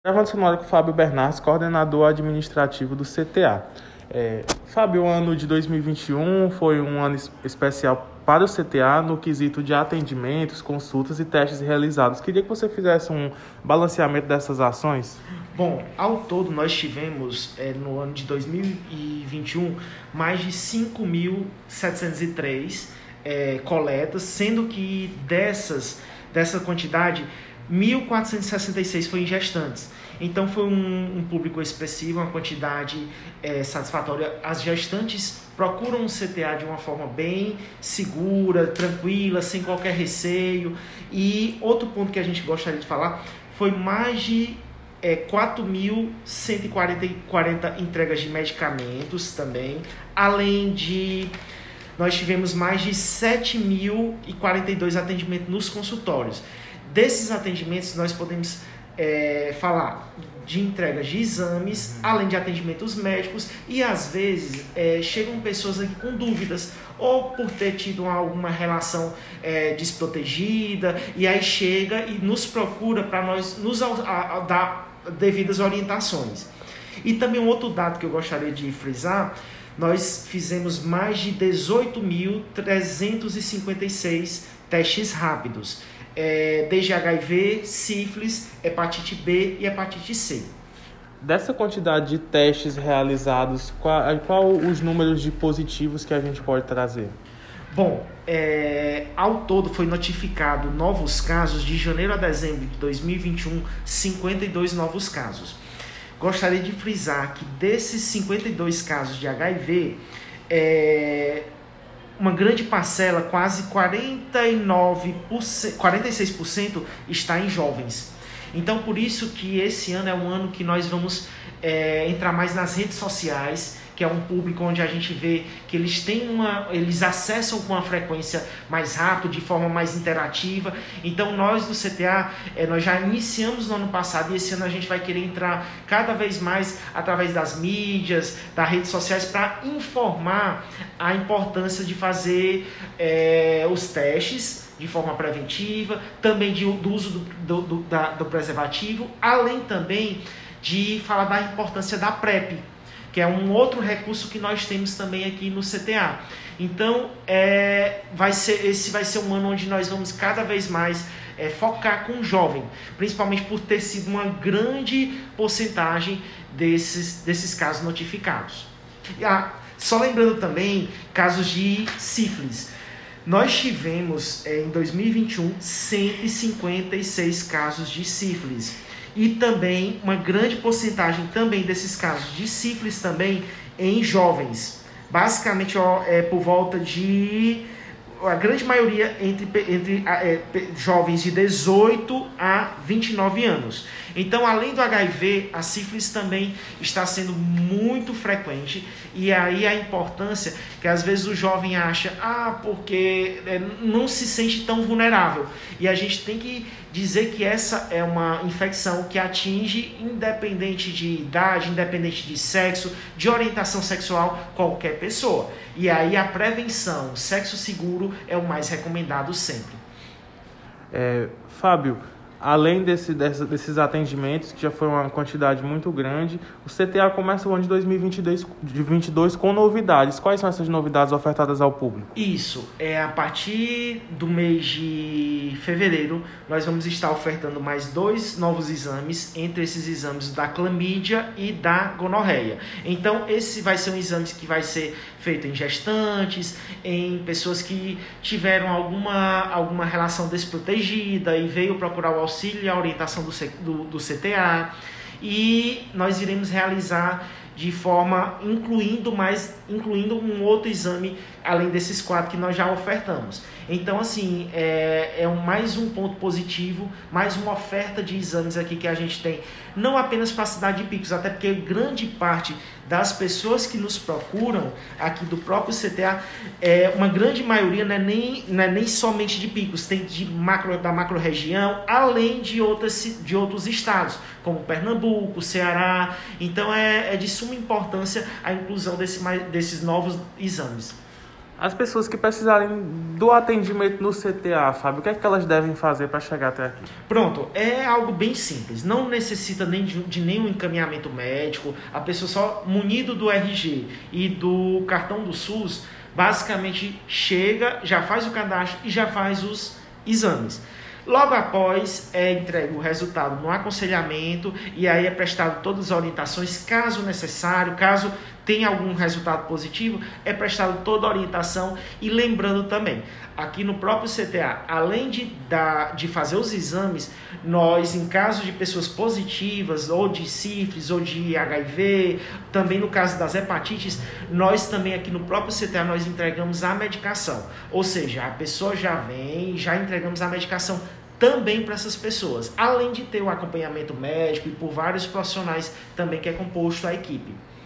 Gravando sonora com o Fábio Bernardes, coordenador administrativo do CTA. Fábio, o ano de 2021 foi um ano especial para o CTA no quesito de atendimentos, consultas e testes realizados. Queria que você fizesse um balanceamento dessas ações. Bom, ao todo nós tivemos no ano de 2021 mais de 5.703 coletas, sendo que dessa quantidade 1.466 foi em gestantes. Então foi um público expressivo, uma quantidade satisfatória. As gestantes procuram o CTA de uma forma bem segura, tranquila, sem qualquer receio. E outro ponto que a gente gostaria de falar foi mais de 4.140 entregas de medicamentos também, além de nós tivemos mais de 7.042 atendimentos nos consultórios. Desses atendimentos nós podemos falar de entregas de exames, além de atendimentos médicos, e às vezes chegam pessoas aqui com dúvidas, ou por ter tido alguma relação desprotegida, e aí chega e nos procura para nós nos dar devidas orientações. E também um outro dado que eu gostaria de frisar: nós fizemos mais de 18.356 testes rápidos, desde HIV, sífilis, hepatite B e hepatite C. Dessa quantidade de testes realizados, qual os números de positivos que a gente pode trazer? Bom, ao todo foi notificado novos casos de janeiro a dezembro de 2021, 52 novos casos. Gostaria de frisar que desses 52 casos de HIV, uma grande parcela, quase 46% está em jovens. Então, por isso que esse ano é um ano que nós vamos entrar mais nas redes sociais, que é um público onde a gente vê que eles acessam com uma frequência mais rápida, de forma mais interativa. Então nós do CTA, nós já iniciamos no ano passado, e esse ano a gente vai querer entrar cada vez mais através das mídias, das redes sociais, para informar a importância de fazer os testes de forma preventiva, também do uso do preservativo, além também de falar da importância da PrEP, que é um outro recurso que nós temos também aqui no CTA. Então, esse vai ser um ano onde nós vamos cada vez mais focar com o jovem, principalmente por ter sido uma grande porcentagem desses casos notificados. Só lembrando também, casos de sífilis. Nós tivemos, em 2021, 156 casos de sífilis. E também uma grande porcentagem também desses casos de sífilis também em jovens. Basicamente, por volta de... a grande maioria entre jovens de 18 a 29 anos. Então, além do HIV, a sífilis também está sendo muito frequente. E aí a importância que às vezes o jovem acha, porque não se sente tão vulnerável. E a gente tem que dizer que essa é uma infecção que atinge, independente de idade, independente de sexo, de orientação sexual, qualquer pessoa. E aí a prevenção, sexo seguro, é o mais recomendado sempre. Fábio, além desses atendimentos, que já foi uma quantidade muito grande, o CTA começa o ano de 2022 com novidades. Quais são essas novidades ofertadas ao público? Isso, a partir do mês de fevereiro, nós vamos estar ofertando mais 2 novos exames, entre esses exames da clamídia e da gonorreia. Então, esse vai ser um exame que vai ser feito em gestantes, em pessoas que tiveram alguma relação desprotegida e veio procurar o auxílio e a orientação do CTA, e nós iremos realizar de forma incluindo um outro exame além desses 4 que nós já ofertamos. Então, assim, mais um ponto positivo, mais uma oferta de exames aqui que a gente tem, não apenas para a cidade de Picos, até porque grande parte das pessoas que nos procuram aqui do próprio CTA, uma grande maioria não é nem somente de Picos, tem da macro-região, além de outros estados, como Pernambuco, Ceará. Então é de suma importância a inclusão desses novos exames. As pessoas que precisarem do atendimento no CTA, Fábio, o que é que elas devem fazer para chegar até aqui? Pronto, é algo bem simples, não necessita nem de nenhum encaminhamento médico, a pessoa só munido do RG e do cartão do SUS, basicamente chega, já faz o cadastro e já faz os exames. Logo após é entregue o resultado no aconselhamento e aí é prestado todas as orientações, caso necessário, caso tenha algum resultado positivo, é prestado toda a orientação. E lembrando também, aqui no próprio CTA, além de fazer os exames, nós, em caso de pessoas positivas, ou de sífilis, ou de HIV, também no caso das hepatites, nós também aqui no próprio CTA, nós entregamos a medicação. Ou seja, a pessoa já vem, já entregamos a medicação também para essas pessoas, além de ter o acompanhamento médico e por vários profissionais também que é composto a equipe.